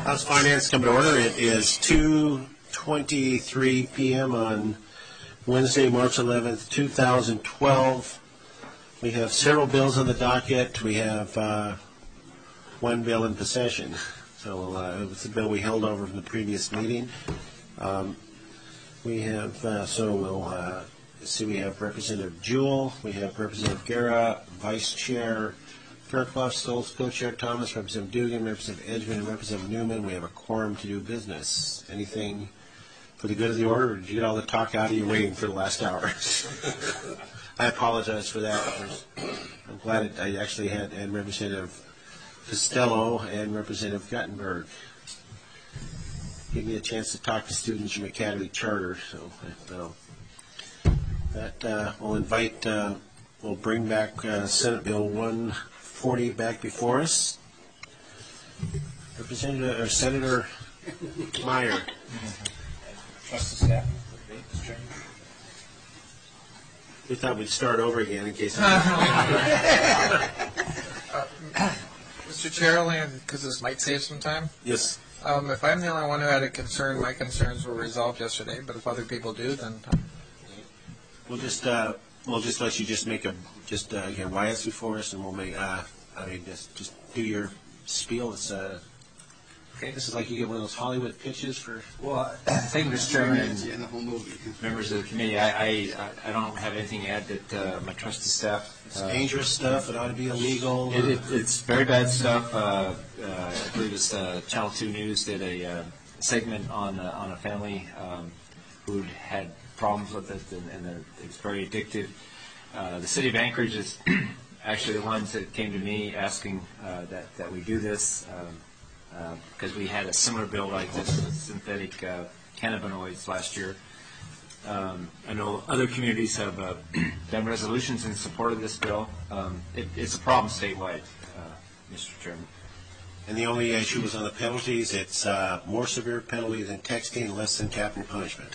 House Finance come to order. It is 2:23 p.m. on Wednesday, March 11th, 2012. We have several bills on the docket. We have one bill in possession. So it was the bill we held over from the previous meeting. We have, we have Representative Jewell, we have Representative Guerra, Vice Chair Fairclough, Stoltz, Co-Chair Thomas, Representative Dugan, Representative Edgman, and Representative Newman. We have a quorum to do business. Anything for the good of the order, or did you get all the talk out of you waiting for the last hour? I apologize for that. I'm glad I actually had Representative Costello and Representative Guttenberg give me a chance to talk to students from Academy Charter. So that we'll bring back Senate Bill 140 back before us. Senator Meyer. Trust the staff. We thought we'd start over again in case. Mr. Chair, because this might save some time. Yes. If I'm the only one who had a concern, my concerns were resolved yesterday. But if other people do, then we'll just let you just make again why it's before us, and we'll make just do your spiel. It's okay. This is like you get one of those Hollywood pitches for. Well, thank you, Mr. Chairman, and the whole movie. Members of the committee. I don't have anything to add that my trusty staff. It's dangerous stuff. It ought to be illegal. It's very bad stuff. I believe it's Channel 2 News did a segment on a family who had problems with it, and it's very addictive. The city of Anchorage is actually the ones that came to me asking that we do this. Because we had a similar bill like this with synthetic cannabinoids last year. I know other communities have done resolutions in support of this bill. It's a problem statewide, Mr. Chairman. And the only issue was on the penalties. It's more severe penalty than texting, less than capital punishment.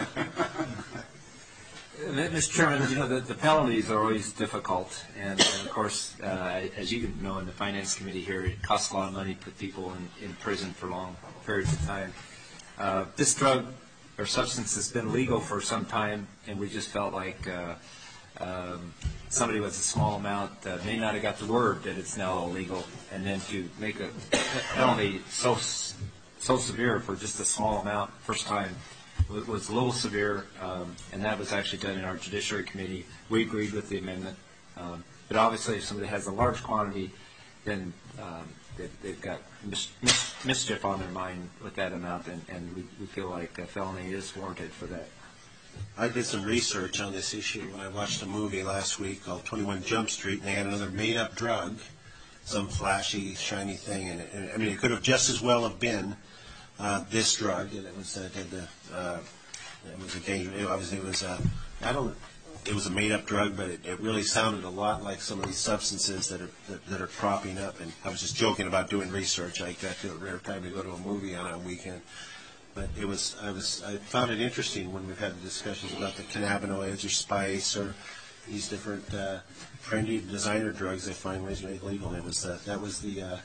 Mr. Chairman, the penalties are always difficult, and of course, as you know in the Finance Committee here, it costs a lot of money to put people in prison for long periods of time. This drug or substance has been legal for some time, and we just felt like somebody with a small amount may not have got the word that it's now illegal, and then to make a penalty so severe for just a small amount first time was a little severe, and that was actually done in our Judiciary Committee. We agreed with the amendment. But obviously, if somebody has a large quantity, then they've got mischief on their mind with that amount, and we feel like a felony is warranted for that. I did some research on this issue when I watched a movie last week called 21 Jump Street, and they had another made-up drug, some flashy, shiny thing, and it could have just as well have been this drug, and it was a danger. It was a made-up drug, but it really sounded a lot like some of these substances that are cropping up. And I was just joking about doing research. I got to a rare time to go to a movie on a weekend, but I found it interesting when we've had the discussions about the cannabinoids or spice or these different trendy designer drugs they find ways to make legal. That was the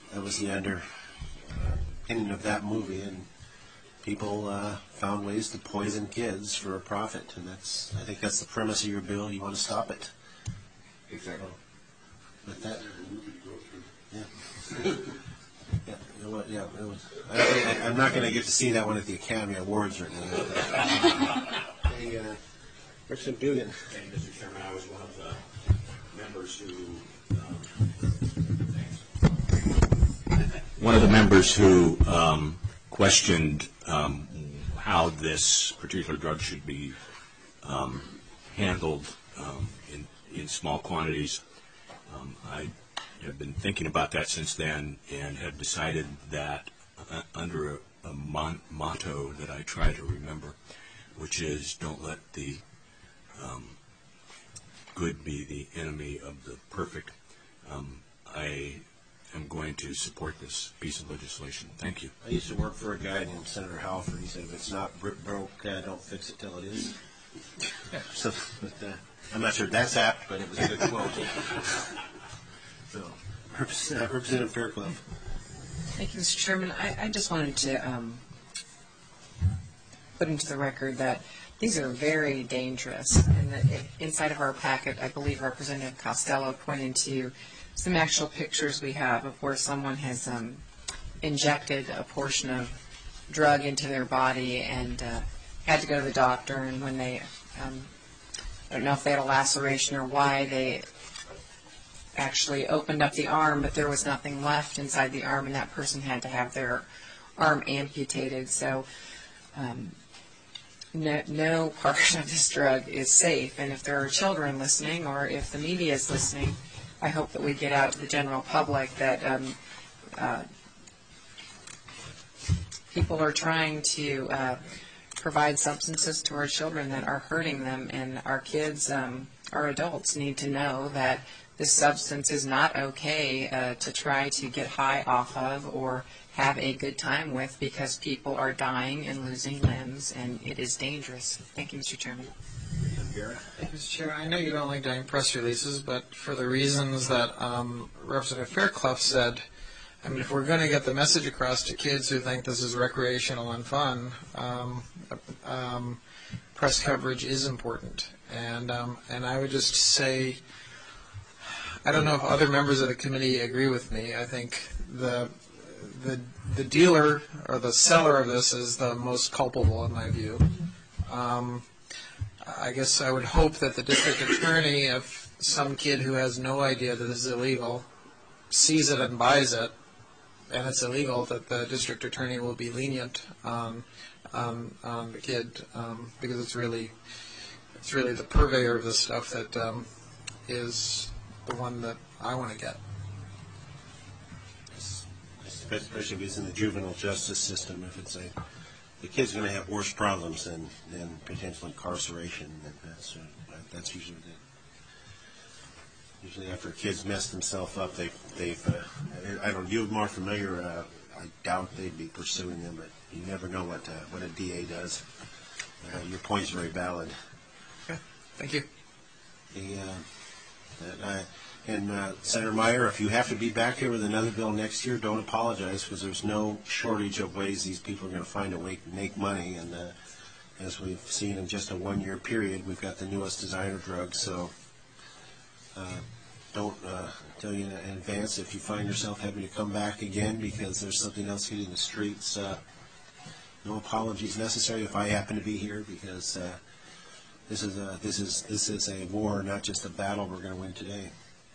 opinion of that movie, and people found ways to poison kids for a profit, and I think that's the premise of your bill. You want to stop it. Exactly. But that, yeah. It was. I'm not going to get to see that one at the Academy Awards or anything like that. Representative Dugan. Hey, Mr. Chairman, I was one of the members who questioned how this particular drug should be handled in small quantities. I have been thinking about that since then and have decided that under a motto that I try to remember, which is don't let the good be the enemy of the perfect, I am going to support this piece of legislation. Thank you. I used to work for a guy named Senator Halford. He said, if it's not broke, don't fix it till it is. So, I'm not sure that's apt, but it was a good quote. So, Representative Fairclough. Thank you, Mr. Chairman. I just wanted to put into the record that these are very dangerous. And that inside of our packet, I believe Representative Costello pointed to some actual pictures we have of where someone has injected a portion of drug into their body and had to go to the doctor. And when they, I don't know if they had a laceration or why, they actually opened up the arm, but there was nothing left inside the arm, and that person had to have their arm amputated. So no part of this drug is safe. And if there are children listening, or if the media is listening, I hope that we get out to the general public that people are trying to provide substances to our children that are hurting them, and our kids, our adults, need to know that this substance is not okay to try to get high off of or have a good time with, because people are dying and losing limbs, and it is dangerous. Thank you, Mr. Chairman. Mr. Chair, I know you don't like doing press releases, but for the reasons that Representative Fairclough said, I mean, if we're going to get the message across to kids who think this is recreational and fun, press coverage is important. And I would just say, I don't know if other members of the committee agree with me. I think the dealer or the seller of this is the most culpable in my view. I guess I would hope that the district attorney, if some kid who has no idea that this is illegal sees it and buys it, and it's illegal, that the district attorney will be lenient on the kid, because it's really the purveyor of this stuff that is the one that I want to get. Especially if it's in the juvenile justice system, if it's the kid's going to have worse problems than potential incarceration. That's usually it. Usually after kids mess themselves up, I don't know, you're more familiar, I doubt they'd be pursuing them, but you never know what a DA does. Your point's very valid. Okay, thank you. Senator Meyer, if you have to be back here with another bill next year, don't apologize, because there's no shortage of ways these people are going to find a way to make money. And as we've seen in just a one-year period, we've got the newest designer drugs. So don't tell you in advance if you find yourself having to come back again because there's something else hitting the streets. No apologies necessary if I happen to be here, because this is a war, not just a battle we're going to win today.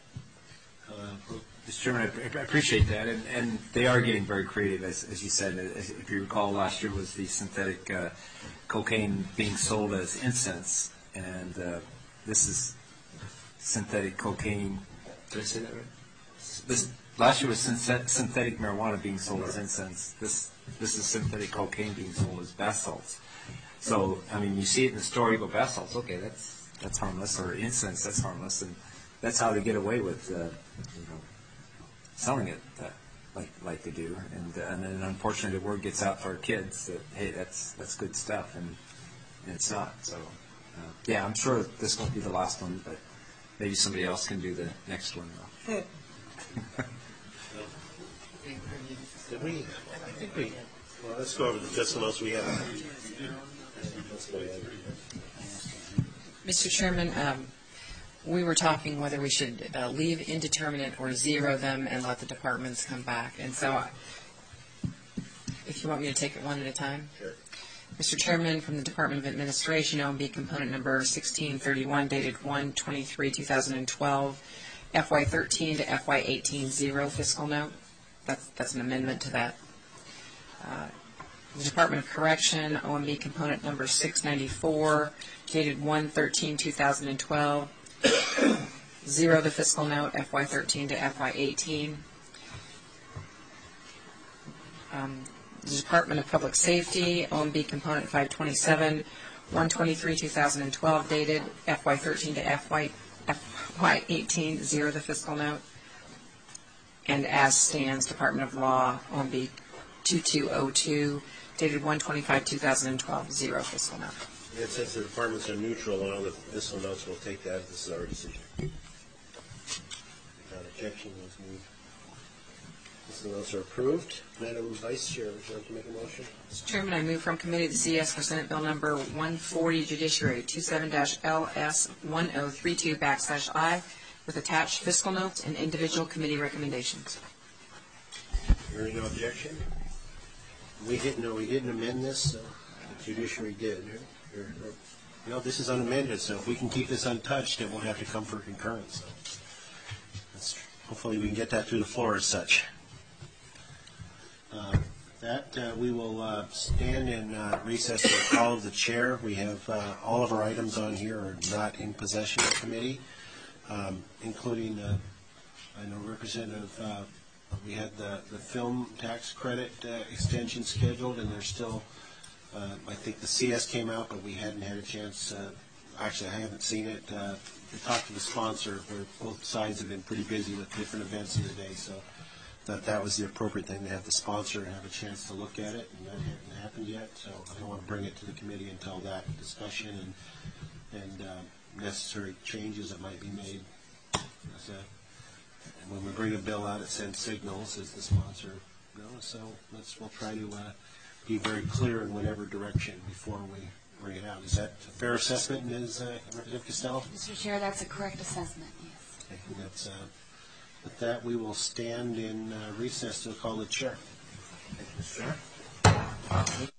Mr. Chairman, I appreciate that, and they are getting very creative, as you said. If you recall, last year was the synthetic cocaine being sold as incense, and this is synthetic cocaine. Did I say that right? Last year was synthetic marijuana being sold as incense. This is synthetic cocaine being sold as bath salts. So, I mean, you see it in the story, you go, bath salts, okay, that's harmless, or incense, that's harmless, and that's how they get away with selling it like they do. And then unfortunately the word gets out to our kids that, hey, that's good stuff, and it's not. So yeah, I'm sure this won't be the last one, but maybe somebody else can do the next one. Did we? I think we. Well, let's go over just what else we have. Let's go ahead. Mr. Chairman, we were talking whether we should leave indeterminate or zero them and let the departments come back. And so, if you want me to take it one at a time. Sure. Mr. Chairman, from the Department of Administration, OMB component number 1631, dated 1/23/2012, FY13 to FY18 zero fiscal note. That's an amendment to that. The Department of Correction, OMB component number 694, dated 1/13/2012, zero the fiscal note, FY13 to FY18. The Department of Public Safety, OMB component 527, 1/23/2012, dated FY13 to FY18, zero the fiscal note. And as stands, Department of Law, OMB 2202, dated 1/25/2012, zero fiscal note. And since the departments are neutral on all the fiscal notes, we'll take that. This is our decision. Without objection, let's move. So those are approved. Madam Vice Chair, would you like to make a motion? Mr. Chairman, I move from committee the CS for Senate Bill number 140, Judiciary 27-LS1032/I, with attached fiscal notes and individual committee recommendations. Hearing no objection? We didn't amend this, so the Judiciary did. This is unamended, so if we can keep this untouched, it won't have to come for concurrence. So hopefully we can get that through the floor as such. We will stand in recess for call of the chair. We have all of our items on here are not in possession of the committee, including, I know Representative, we had the film tax credit extension scheduled, and there's still, I think the CS came out, but we hadn't had a chance, actually I haven't seen it, to talk to the sponsor. Both sides have been pretty busy with different events of the day, so that was the appropriate thing to have the sponsor have a chance to look at it, and that hadn't happened yet, so I don't want to bring it to the committee until that discussion and necessary changes that might be made. And when we bring a bill out, it sends signals as the sponsor knows, so we'll try to be very clear in whatever direction before we bring it out. Is that a fair assessment, Ms. Representative Costello? Mr. Chair, that's a correct assessment, yes. Okay, with that, we will stand in recess to call the chair. Thank you, Mr. Chair.